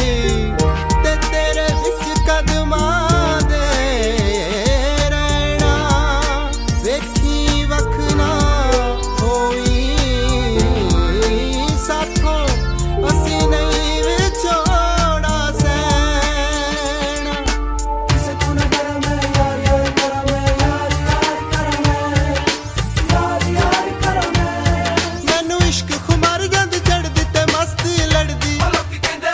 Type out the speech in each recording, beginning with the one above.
ਤੇ ਤੇਰੇ ਵਿੱਚ ਕਦਮਾਂ ਦੇ ਰਹਿਣਾ। ਵੇਖੀ ਵੱਖ ਨਾ ਹੋਈ ਸਾਥੋਂ, ਅਸੀਂ ਨਹੀਂ ਵਿਛੋੜਾ ਸਹਿਣਾ। ਕਿਸੇ ਤੋਂ ਨਾ ਡਰਾਂ ਮੈਂ ਯਾਰ ਯਾਰ ਕਰਾਂ ਮੈਂ, ਯਾਰ ਯਾਰ ਕਰਾਂ ਮੈਂ, ਯਾਰ ਯਾਰ ਕਰਾਂ ਮੈਂ। ਮੈਨੂੰ ਇਸ਼ਕ ਖੁਮਾਰ ਜਾਂਦੀ ਚੜਦੀ ਤੇ ਮਸਤੀ ਲੜਦੀ। ਲੋਕੀ ਕਹਿੰਦੇ,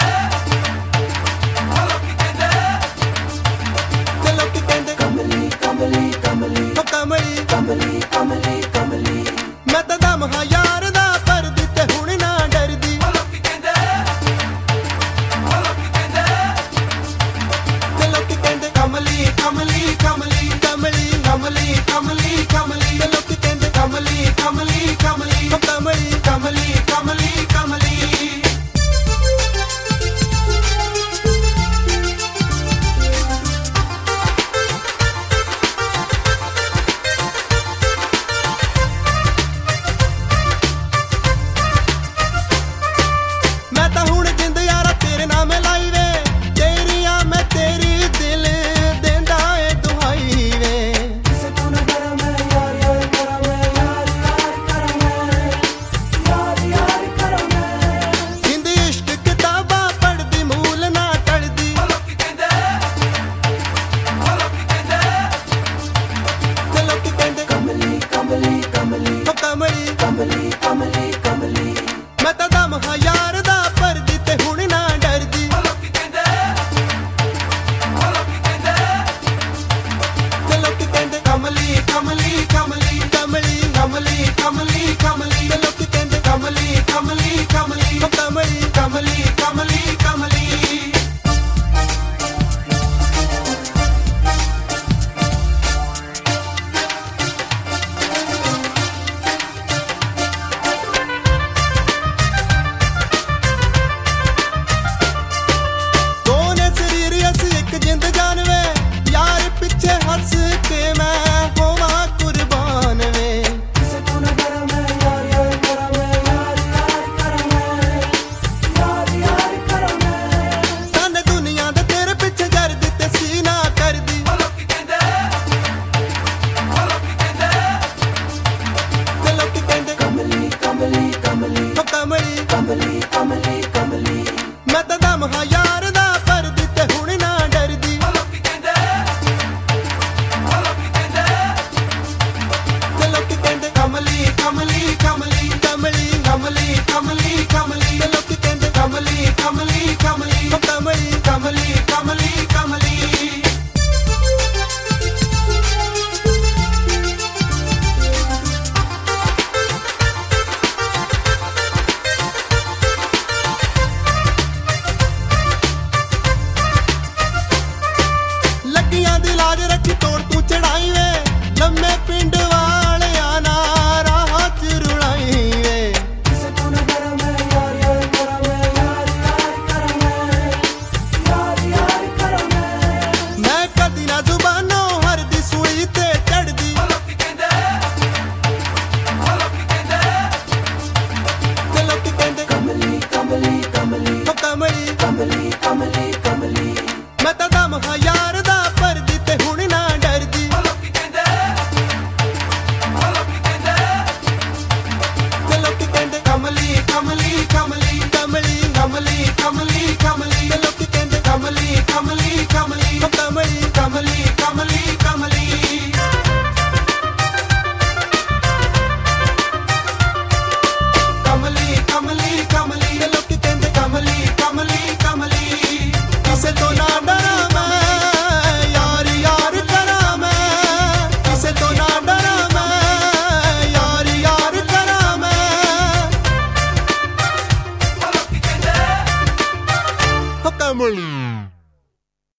ਲੋਕੀ ਕਹਿੰਦੇ, ਤੇ ਲੋਕੀ ਕਹਿੰਦੇ ਕਮਲੀ ਕਮਲੀ ਕਮਲੀ ਓ ਕਮਲੀ ਕਮਲੀ ਕਮਲੀ ਕਮਲੀ। ਮੈਂ ਤਾਂ ਦਮ ਹਾਂ ਯਾਰ ਦਾ ਪਰਦੀ ਤੇ ਹੁਣ ਨਾ ਡਰਦੀ। ਲੋਕੀ ਕਹਿੰਦੇ, ਲੋਕੀ ਕਹਿੰਦੇ, ਤੇ ਲੋਕੀ ਕਹਿੰਦੇ ਕਮਲੀ ਕਮਲੀ ਕਮਲੀ ਕਮਲੀ ਕਮਲੀ ਕਮਲੀ ਕਮਲੀ। ਤੇ ਲੋਕੀ ਕਹਿੰਦੇ ਕਮਲੀ ਕਮਲੀ ਕਮਲੀ ਓ ਕਮਲੀ ਕਮਲੀ ਕਮਲੀ ਕਮਲੀ। ਮੈਂ ਤਾਂ ਹੁਣ ਜਿੰਦ ਯਾਰਾ ਤੇਰੇ ਨਾਮ ਲਾਈ ਵੇ, ਤੇਰੀਆਂ ਮੈਂ ਤੇਰੀ ਦਿਲ ਦੇਂਦਾ ਏ ਦੁਹਾਈ ਵੇ। ਕਿਸੇ ਤੋਂ ਨਾ ਡਰਾਂ ਮੈਂ ਯਾਰ ਯਾਰ ਕਰਾਂ ਮੈਂ, ਯਾਰ ਯਾਰ ਕਰਾਂ ਮੈਂ, ਯਾਰ ਯਾਰ ਕਰਾਂ ਮੈਂ। ਜਿੰਦ ਇਸ਼ਕ ਕਿਤਾਬਾਂ ਪੜ੍ਹਦੀ ਮੂਲ ਨਾ ਟੜਦੀ। ਲੋਕੀ ਕਹਿੰਦੇ, ਲੋਕੀ ਕਹਿੰਦੇ, ਤੇ ਲੋਕੀ ਕਹਿੰਦੇ ਕਮਲੀ ਕਮਲੀ ਕਮਲੀ ਓ ਕਮਲੀ ਕਮਲੀ ਕਮਲੀ ਕਮਲੀ। ਮੈਂ ਤਾਂ ਦਮ ਹਾਂ ਯਾਰ ਦਾ ਪਰਦੀ ਤੇ ਹੁਣ ਨਾ ਡਰਦੀ। ਲੋਕੀ ਕਹਿੰਦੇ, ਲੋਕੀ ਕਹਿੰਦੇ, ਤੇ ਲੋਕੀ ਕਹਿੰਦੇ ਕਮਲੀ ਕਮਲੀ ਕਮਲੀ ਕਮਲੀ ਕਮਲੀ ਕਮਲੀ ਕਮਲੀ। ਤੇ ਲੋਕੀ ਕਹਿੰਦੇ ਕਮਲੀ ਕਮਲੀ ਕਮਲੀ ਓ ਕਮਲੀ ਕਮਲੀ ਕਮਲੀ ਕਮਲੀ। ਦੋਨੇ ਸਰੀਰ ਅਸੀਂ ਇੱਕ ਜਿੰਦ ਜਾਨ ਵੇ, ਯਾਰ ਪਿੱਛੇ ਹੱਸ ਕੇ ਮੈਂ ਹੋਵਾਂ ਕੁਰਬਾਨ ਵੇ। ਕਿਸੇ ਤੋਂ ਨਾ ਡਰਾਂ ਮੈਂ ਯਾਰ ਯਾਰ ਕਰਾਂ ਮੈਂ, ਯਾਰ ਯਾਰ ਕਰਾਂ ਮੈਂ, ਯਾਰ ਯਾਰ ਕਰਾਂ ਮੈਂ। ਤਨ ਦੁਨੀਆ ਦੇ ਤੇਰੇ ਪਿੱਛੇ ਜਰਦੀ ਤੇ ਸੀਨਾ ਕਰਦੀ। ਲੋਕੀ ਕਹਿੰਦੇ, ਲੋਕੀ ਕਹਿੰਦੇ, ਤੇ ਲੋਕੀ ਕਹਿੰਦੇ ਕਮਲੀ ਕਮਲੀ ਕਮਲੀ ਓ ਕਮਲੀ ਕਮਲੀ ਕਮਲੀ ਕਮਲੀ। ਮੈਂ ਤਾਂ ਦਮ ਹਾਂ ਯਾਰ ਦਾ ਪਰਦੀ ਤੇ ਹੁਣ ਨਾ ਡਰਦੀ। ਲੋਕੀ ਕਹਿੰਦੇ, ਲੋਕੀ ਕਹਿੰਦੇ, ਤੇ ਲੋਕੀ ਕਹਿੰਦੇ ਕਮਲੀ ਕਮਲੀ ਕਮਲੀ ਕਮਲੀ ਕਮਲੀ ਕਮਲੀ ਕਮਲੀ। ਤੇ ਲੋਕੀ ਕਹਿੰਦੇ ਕਮਲੀ ਕਮਲੀ ਕਮਲੀ ਓ ਕਮਲੀ ਕਮਲੀ ਕਮਲੀ ਕਮਲੀ। ਲੱਗੀਆਂ ਦੀ ਲਾਜ ਰੱਖੀ ਤੋੜ ਤੂੰ ਚੜਾਈ ਵੇ, ਲੰਮੇ ਪਿੰਡ ਵਾਲਿਆਂ ਨਾਲ ਰਾਹ ਚ ਰੁਲਾਈ ਵੇ। ਕਿਸੇ ਤੋਂ ਨਾ ਡਰਾਂ ਮੈਂ ਯਾਰ ਯਾਰ ਕਰਾਂ ਮੈਂ, ਯਾਰ ਯਾਰ ਕਰਾਂ ਮੈਂ, ਯਾਰ ਯਾਰ ਕਰਾਂ ਮੈਂ। ਮੈਂ ਕਦੀ ਨਾ ਜ਼ੁਬਾਨੋਂ ਹਰਦੀ ਸੂਈ ਤੇ ਚੜਦੀ। ਲੋਕੀ ਕਹਿੰਦੇ, ਲੋਕੀ ਕਹਿੰਦੇ, ਤੇ ਲੋਕੀ ਕਹਿੰਦੇ ਕਮਲੀ ਕਮਲੀ ਕਮਲੀ ਓ ਕਮਲੀ ਕਮਲੀ ਕਮਲੀ ਕਮਲੀ। ਮੈਂ ਤਾਂ ਦਮ ਹਾਂ